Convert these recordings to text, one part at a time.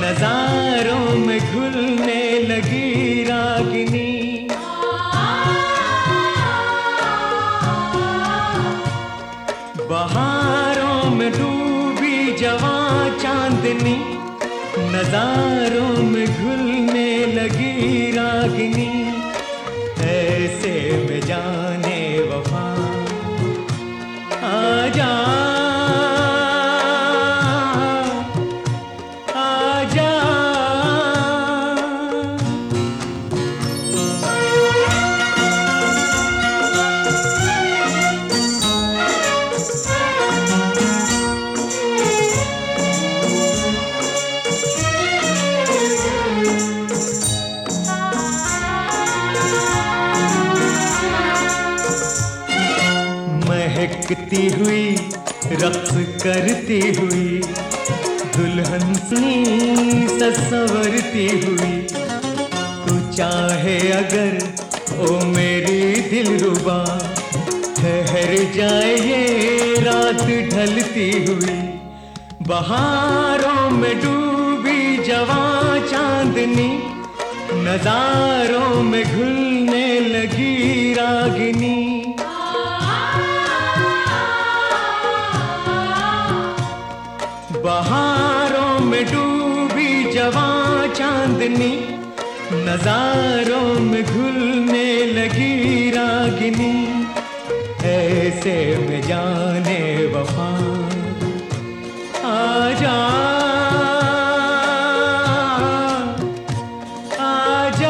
नजारों में घुलने लगी रागिनी। बहारों में डूबी जवां चांदनी, नजारों में घुलने लगी रागिनी। ऐसे में जाने वफा आजा आजा। महकती हुई रक्स करती हुई दुल्हन सी ससवरती हुई। तू चाहे अगर ओ मेरी दिलरुबा, ठहर जाए ये रात ढलती हुई। बहारों में डूबी जवां चांदनी, नजारों में घुलने लगी रागिनी। बहारों में डूबी जवां चांदनी, नजारों में घुलने लगी रागिनी। ऐसे में जाने वफा आजा आजा।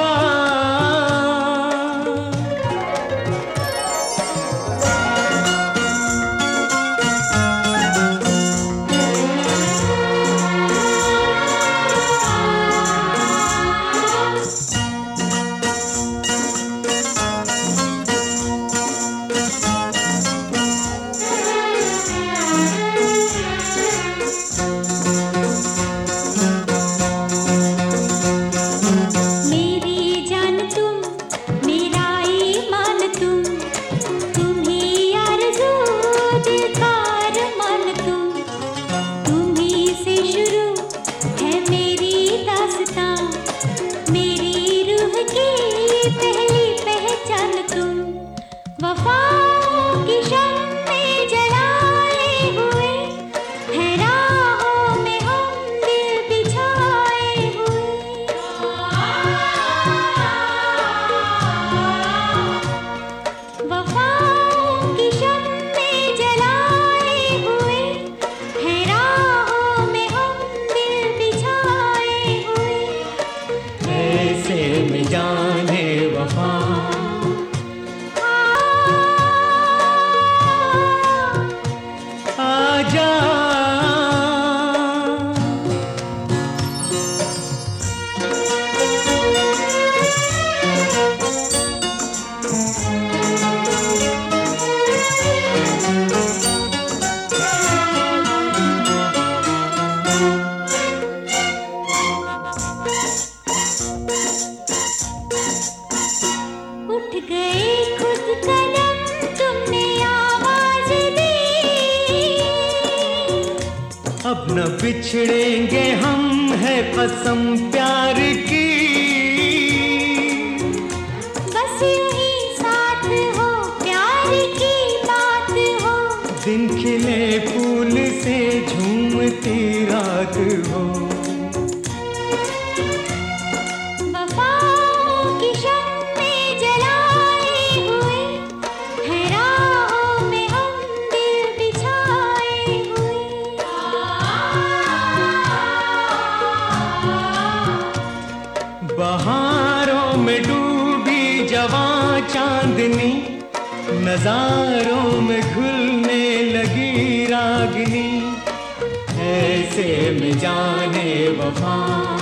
जाने वफा आजा। उठ गए खुद कदम तुमने आवाज दी, अब न बिछड़ेंगे हम है कसम प्यार की। बस यूं ही साथ हो प्यार की बात हो, दिन खिले फूल से झूमती रात हो। बहारों में डूबी जवां चांदनी, नजारों में घुलने लगी रागिनी। ऐसे में जाने वफा